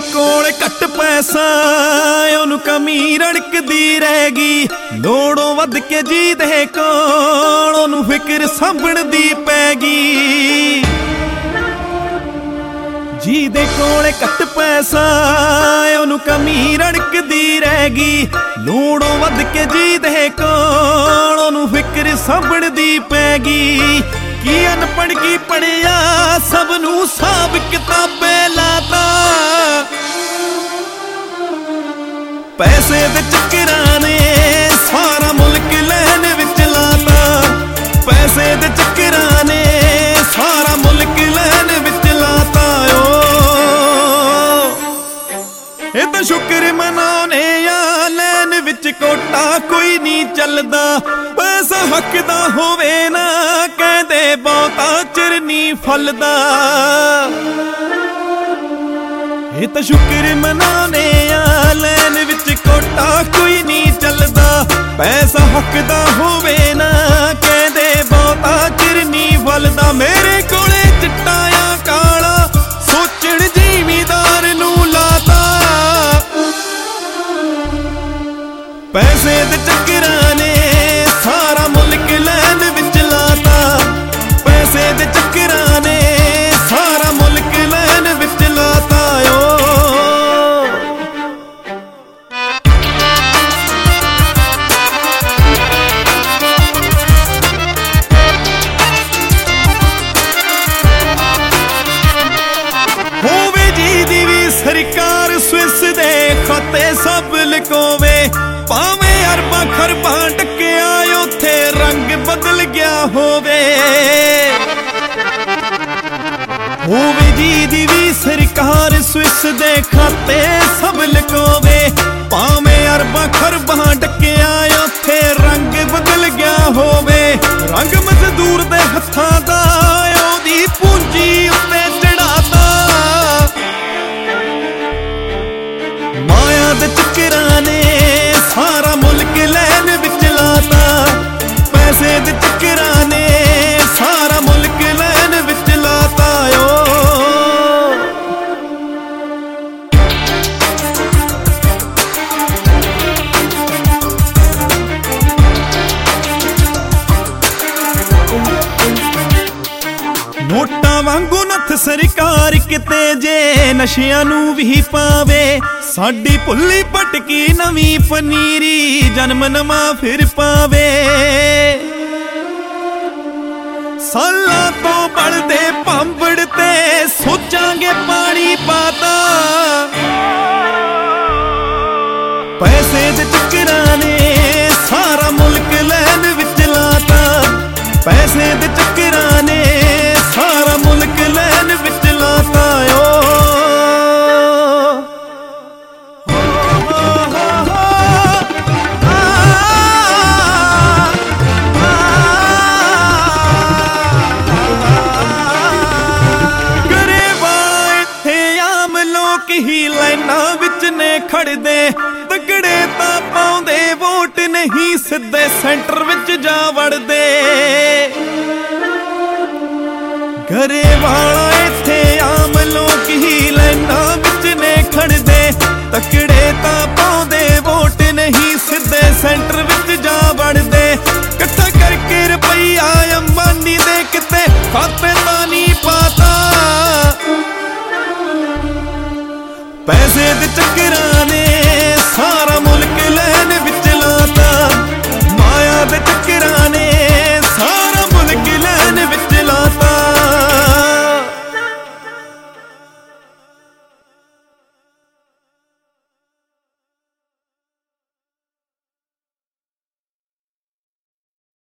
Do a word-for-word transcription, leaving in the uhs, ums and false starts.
ਕੋਲ ਘੱਟ ਪੈਸਾ ਉਹਨੂੰ ਕਮੀ ਰੜਕਦੀ ਰਹਿ ਗਈ। ਲੋੜੋਂ ਵੱਧ ਕੇ ਜਿਹਦੇ ਕੋਲ ਉਹਨੂੰ ਫਿਕਰ ਸਾਂਭਣ ਦੀ ਪੈ ਗਈ। ਜਿਹਦੇ ਕੋਲ ਘੱਟ ਪੈਸਾ ਉਹਨੂੰ ਕਮੀ ਰੜਕਦੀ ਰਹਿ ਗਈ। ਲੋੜੋਂ ਵੱਧ ਕੇ ਜਿਹਦੇ ਕੋਲ ਉਹਨੂੰ ਫਿਕਰ ਸਾਂਭਣ ਦੀ ਪੈ ਗਈ। ਕੀ ਅਨਪੜ੍ਹ ਕੀ ਪੜਿਆ ਸਭ ਨੂੰ ਹਿਸਾਬ ਕਿਤਾਬੇ ਲਾਤਾ। ਪੈਸੇ ਦੇ ਚੱਕਰਾਂ ਨੇ ਸਾਰਾ ਮੁਲਕ ਲੈਣ ਵਿੱਚ ਲਾਤਾ। ਪੈਸੇ ਦੇ ਚੱਕਰਾਂ ਨੇ ਸਾਰਾ ਮੁਲਕ ਲੈਣ ਵਿੱਚ ਲਾਤਾ। ਓ ਇਹ ਤਾਂ ਸ਼ੁਕਰ ਮਨਾਉਣੇ ਆ ਲੈਣ ਵਿੱਚ ਕੋਟਾ ਕੋਈ ਨਹੀਂ ਚੱਲਦਾ। ਪੈਸਾ ਹੱਕ ਦਾ ਹੋਵੇ ਨਾ ਕਹਿੰਦੇ ਬਹੁਤਾ ਚਿਰ ਨਹੀਂ ਫਲਦਾ। ਇਹ ਤਾਂ ਸ਼ੁਕਰ ਮਨਾਉਣੇ ਆ ਲੈਣ ਵਿੱਚ ਕੋਟਾ ਕੋਈ ਨਹੀਂ ਚੱਲਦਾ। ਪੈਸਾ ਹੱਕ ਦਾ ਹੋਵੇ ਨਾ ਕਹਿੰਦੇ ਬਹੁਤਾ ਚਿਰ ਨਹੀਂ ਫਲਦਾ। ਮੇਰੇ ਕੋਲੇ ਚਿੱਟਾ ਆ ਕਾਲਾ ਸੋਚਣ ਜ਼ਿਮੀਦਾਰ ਨੂੰ ਲਾਤਾ। ਪੈਸੇ ਦੇ ਚੱਕਰਾਂ ਨੇ ਸਾਰਾ ਮੁਲਕ ਲੈਣ ਵਿੱਚ ਲਾਤਾ। ਪੈਸੇ ਦੇ ਚੱਕਰਾਂ ਨੇ ਸਾਰਾ ਮੁਲਕ ਲੈਣ ਵਿੱਚ ਲਾਤਾ। ਓ ਹੋਵੇ ਜਿਹਦੀ ਵੀ ਸਰਕਾਰ ਸਵਿਸ ਦੇ ਖਾਤੇ ਸਭ ਲੁਕਾਵੇ। ਭਾਵੇਂ ਅਰਬਾਂ ਖਰਬਾਂ ਟੱਕਿਆ ਉੱਥੇ ਰੰਗ ਬਦਲ ਗਿਆ ਹੋਵੇ। ਹੋਵੇ ਜਿਹਦੀ ਵੀ ਸਰਕਾਰ ਸਵਿਸ ਦੇ ਖਾਤੇ ਸਭ ਲੁਕਾਵੇ। ਭਾਵੇਂ ਅਰਬਾਂ ਖਰਬਾਂ ਟੱਕਿਆ ਉੱਥੇ ਰੰਗ ਬਦਲ ਗਿਆ ਹੋਵੇ। ਰੰਗ ਮਜ਼ਦੂਰ ਦੇ ਹੱਥਾਂ ਦਾ ਉਹਦੀ ਪੂੰਜੀ ਉੱਤੇ ਚੜਾਤਾ। ਮਾਇਆ ਦੇ ਚੱਕਰਾਂ ਨੇ ਸਾਰਾ ਮੁਲਕ ਲੈਣ ਵਿੱਚ ਲਾਤਾ। ਪੈਸੇ ਦੇ ਚੱਕਰਾਂ ਨੇ ਸਾਰਾ ਮੁਲਕ ਲੈਣ ਵਿੱਚ ਲਾਤਾ। ਓ ਨੋਟਾਂ ਵਾਂਗੂ ਨੱਥ ਸਰਕਾਰ ਕਿਤੇ ਜੇ ਨਸ਼ਿਆਂ ਨੂੰ ਵੀ ਪਾਵੇ। ਸਾਡੀ ਭੁੱਲੀ ਭਟਕੀ ਨਵੀਂ ਪਨੀਰੀ ਜਨਮ ਨਵਾਂ ਫਿਰ ਪਾਵੇ। ਸਾਲਾਂ ਤੋਂ ਬਲਦੇ ਭਾਂਬੜ ਤੇ ਸੋਚਾਂਗੇ ਪਾਣੀ ਪਾਤਾ। ਪੈਸੇ ਦੇ ਚੱਕਰਾਂ ਨੇ ਸਾਰਾ ਮੁਲਕ ਲੈਣ ਵਿੱਚ ਲਾਤਾ। ਪੈਸੇ ਦੇ ਚੱਕਰਾਂ ਨੇ ਸਾਰਾ ਮੁਲਕ ਲੈਣ ਵਿੱਚ ਲਾਤਾ। ਓ ਹੀ ਲਾਈਨਾਂ ਵਿੱਚ ਨੇ ਖੜਦੇ। ਤਗੜੇ ਤਾਂ ਪਾਉਂਦੇ ਵੋਟ ਨਹੀਂ ਸਿੱਧੇ ਸੈਂਟਰ ਵਿੱਚ ਜਾ ਵੜਦੇ। ਗਰੇਵਾਲਾ ਇੱਥੇ ਆਮ ਲੋਕ ਹੀ ਲਾਈਨਾਂ ਵਿੱਚ ਨੇ ਖੜਦੇ। ਤਗੜੇ ਤਾਂ ਪਾਉਂਦੇ ਵੋਟ ਨਹੀਂ ਸਿੱਧੇ ਸੈਂਟਰ ਵਿੱਚ ਜਾ ਵੜਦੇ। ਇਕੱਠਾ ਕਰਕੇ ਰੁਪਈਆ ਅੰਬਾਨੀ ਦੇ ਕਿਤੇ ਖਾਤੇ